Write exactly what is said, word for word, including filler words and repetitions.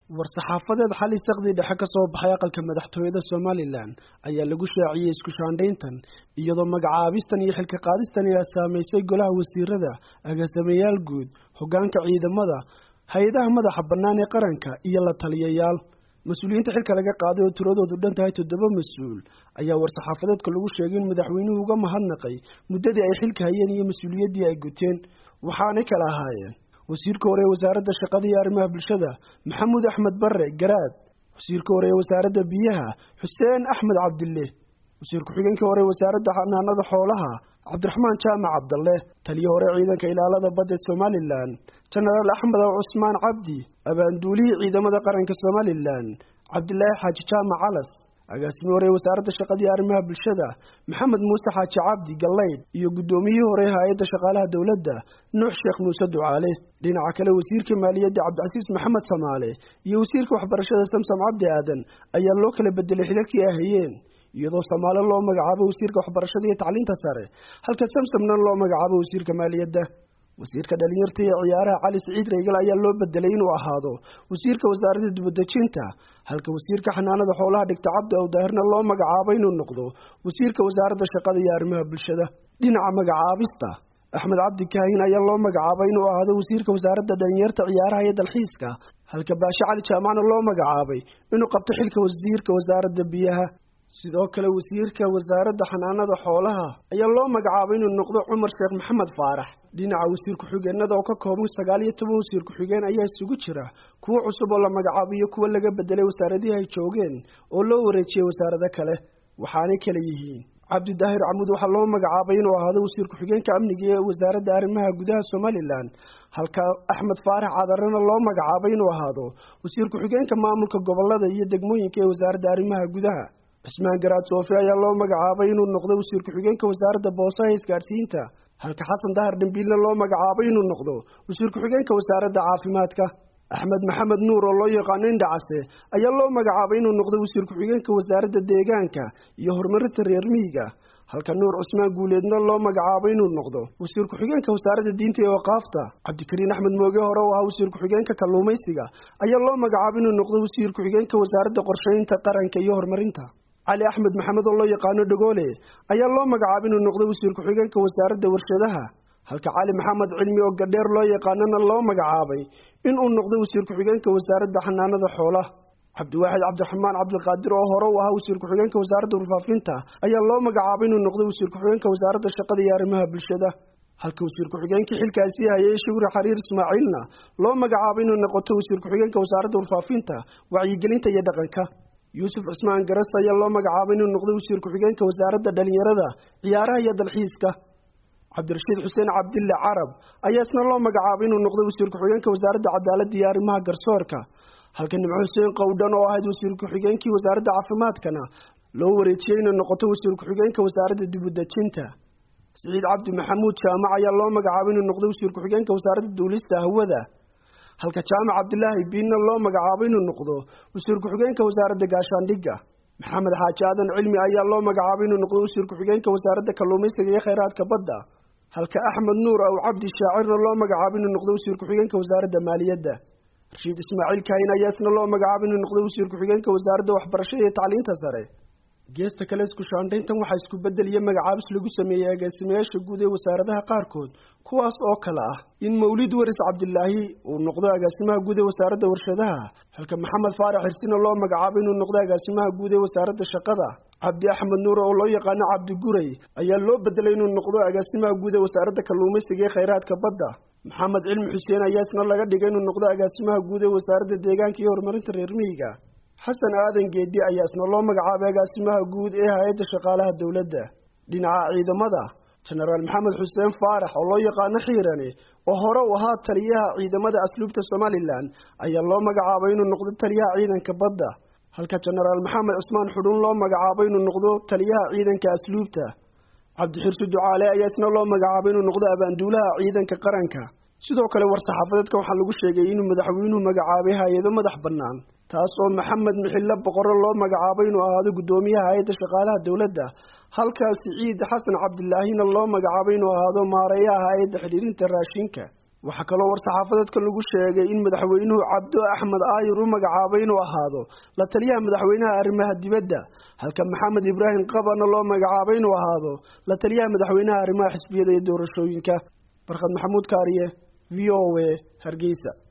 war-saxaafadeed xali saqdi dhexe ka soo baxay aqalka madaxtooyada Somaliland ayaa lagu shaaciyay isku shaandhayntan iyadoo magacaabistan iyo xilka qaadistan ay saameysay golaha wasiirada agaasimayaal guud hoggaanka ciidamada hay'adaha madaxa bannaan ee qaranka iyo la taliyayaal mas'uuliyiinta xilka laga qaaday oo tiradoodu dhan tahay toddoba mas'uul ayaa war-saxaafadeedka lagu sheegay in madaxweynuhu uga mahadnaqay muddadii ay xilka hayeen iyo mas'uuliyaddii ay guteen waxaanay kala ahaayeen wasiirka hore ee wasaaradda shaqada iyo arrimaha bulshada maxamuud axmed barre garaad wasiirka hore ee wasaaradda biyaha xuseen axmed cabdille wasiir ku-xigeenka hore ee wasaaradda xanaanada xoolaha cabdiraxmaan jaamac cabdalle taliye hore ciidanka ilaalada badda Somaliland jenaraal axmed cusmaan cabdi abaanduulihii ciidamada qaranka Somaliland cabdilaahi xaaji jaamac calas agaasimo hore ee wasaaradda shaqada iyo arrimaha bulshada maxamed muuse xaaji cabdi gallayd iyo gudoomiyihii hore ee hay'adda shaqaalaha dawladda nuux sheekh muuse ducaale dhinaca kale wasiirka maaliyadda cabdicasiis maxamed samaale iyo wasiirka waxbarashada samsam cabdi aadan ayaa loo kala bedelay xilalkii ay hayeen iyadoo samaale loo magacaabo wasiirka waxbarashada iyo tacliinta sare halka samsamna loo magacaabo wasiirka maaliyadda wasiirka dhalinyarta iyo ciyaaraha cali siciid reegal ayaa loo bedelay inuu ahaado wasiirka wasaaradda dibadejinta halka wasiirka xanaanada xoolaha dhigta cabdi awdaahirna loo magacaabo inuu noqdo wasiirka wasaaradda shaqada iyo arrimaha bulshada dhinaca magacaabista axmed cabdi kaahin ayaa loo magacaabay inuu ahaado wasiirka wasaaradda dhalinyarta ciyaaraha iyo dalxiiska halka baashe cali jaamacna loo magacaabay inuu qabto xilka wasiirka wasaaradda biyaha sidoo kale wasiirka wasaaradda xanaanada xoolaha ayaa loo magacaabay inuu noqdo cumar sheekh maxamed faarax dhinaca wasiir ku-xigeenada oo ka kooban sagaal iyo toban wasiir ku-xigeen ayaa isugu jira kuwo cusub oo la magacaabiyo kuwa laga bedelay wasaaradihii ay joogeen oo loo wareejiyey wasaarado kale waxaanay kala yihiin cabdi daahir camuud waxaa loo magacaabay inuu ahaado wasiir ku-xigeenka amniga ee wasaaradda arrimaha gudaha Somaliland halka axmed faarax cadarana loo magacaabay inuu ahaado wasiir ku-xigeenka maamulka gobolada iyo degmooyinka ee wasaaradda arrimaha gudaha cismaan garaad soofi ayaa loo magacaabay inuu noqdo wasiir ku-xigeenka wasaaradda boosaha isgaarsiinta halka xasan dahar dambiilna loo magacaabay inuu noqdo wasiir ku-xigeenka wasaaradda caafimaadka axmed maxamed nuur oo loo yaqaano indhacase ayaa loo magacaabay inuu noqdo wasiir ku-xigeenka wasaaradda deegaanka iyo horumarinta reer miyiga halka nuur cusmaan guuleedna loo magacaabay inuu noqdo wasiir ku-xigeenka wasaaradda diinta iyo waqaafta cabdikariin axmed mooge hore oo ahaa wasiir ku-xigeenka kalluumaysiga ayaa loo magacaabay inuu noqdo wasiir ku-xigeenka wasaaradda qorsheynta qaranka iyo horumarinta cali axmed maxamed oo loo yaqaano dhagoole ayaa loo magacaabay inuu noqdo wasiir ku-xigeenka wasaaradda warshadaha halka cali maxamed cilmi oo gadheer loo yaqaanana loo magacaabay inuu noqdo wasiir ku-xigeenka wasaaradda xanaanada xoolaha cabdiwaaxid cabdiraxmaan cabdiqaadir oo hore u ahaa wasiir ku-xigeenka wasaaradda warfaafinta ayaa loo magacaabay inuu noqdo wasiir ku-xigeenka wasaaradda shaqada iyo arrimaha bulshada halka wasiir ku-xigeenkii xilkaasi hayay shukri xariir ismaaciilna loo magacaabay inuu noqoto wasiir ku-xigeenka wasaaradda warfaafinta wacyigelinta iyo dhaqanka yuusuf cismaan garas ayaa loo magacaabay inuu noqdo wasiir ku-xigeenka wasaaradda dhalinyarada ciyaaraha iyo dalxiiska cabdirashiid xuseen cabdille carab ayaa isna loo magacaabay inuu noqdo wasiir ku-xigeenka wasaaradda cadaaladda iyo arrimaha garsoorka halka nimco xuseen qowdhan oo ahayd wasiir ku-xigeenkii wasaaradda caafimaadkana loo wareejiyey inuu noqoto wasiir ku-xigeenka wasaaradda dibadejinta siciid cabdi maxamuud jaamac ayaa loo magacaabay inuu noqdo wasiir ku-xigeenka wasaaradda duulista hawada halka jaamac cabdilaahi biinna loo magacaabay inuu noqdo wasiir ku-xigeenka wasaaradda gaashaandhigga maxamed xaaji aadan cilmi ayaa loo magacaabay inuu noqdo wasiir ku-xigeenka wasaaradda kalluumaysiga iyo kheyraadka badda halka axmed nuur aw cabdi shaacirna loo magacaabay inuu noqdo wasiir ku-xigeenka wasaaradda maaliyadda rashiid ismaaciil kaahin ayaa isna loo magacaabay inuu noqdo wasiir ku-xigeenka wasaaradda waxbarashada iyo tacliinta sare geesta kale isku shaandhayntan waxaa isku bedel iyo magacaabis lagu sameeyey agaasimayaasha guud ee wasaaradaha qaarkood kuwaas oo kale ah in mawlid waris cabdilaahi uu noqdo agaasimaha guud ee wasaaradda warshadaha halka maxamed faarax xirsina loo magacaabay inuu noqdo agaasimaha guud ee wasaaradda shaqada cabdi axmed nuur oo loo yaqaano cabdi guray ayaa loo bedelay inuu noqdo agaasimaha guud ee wasaaradda kalluumaysiga iyo kheyraadka badda maxamed cilmi xuseen ayaa isna laga dhigay inuu noqdo agaasimaha guud ee wasaaradda deegaanka iyo horumarinta reer miyiga xasan aadan geedi ayaa isna loo magacaabay agaasimaha guud ee hay'adda shaqaalaha dawladda dhinaca ciidamada jenaraal maxamed xuseen faarax oo loo yaqaano xiirane oo hore u ahaa taliyaha ciidamada asluubta Somaliland ayaa loo magacaabay inuu noqdo taliyaha ciidanka badda halka jenaraal maxamed cusmaan xudun loo magacaabay inuu noqdo taliyaha ciidanka asluubta cabdixirsi ducaale ayaa isna loo magacaabay inuu noqdo abaanduulaha ciidanka qaranka sidoo kale war-saxaafadeedka waxaa lagu sheegay inuu madaxweynuhu magacaabay hay'ado madax bannaan taas oo maxamed mixille boqorro loo magacaabay inuu ahaado guddoomiyaha hay'adda shaqaalaha dawladda halka siciid xasan cabdilaahina loo magacaabay inuu ahaado maareeyaha hay'adda xiriirinta raashinka waxa kale oo war-saxaafadeedkan lagu sheegay in madaxweynuhu Cabdo Axmed Aayir uu magacaabay inuu ahaado la taliyaha madaxweynaha arrimaha dibadda halka Maxamed Ibraahim Qabana loo magacaabay inuu ahaado la taliyaha madaxweynaha arrimaha xisbiyada iyo doorashooyinka. Barkad Maxamuud Kaariye, V O A, Hargeysa.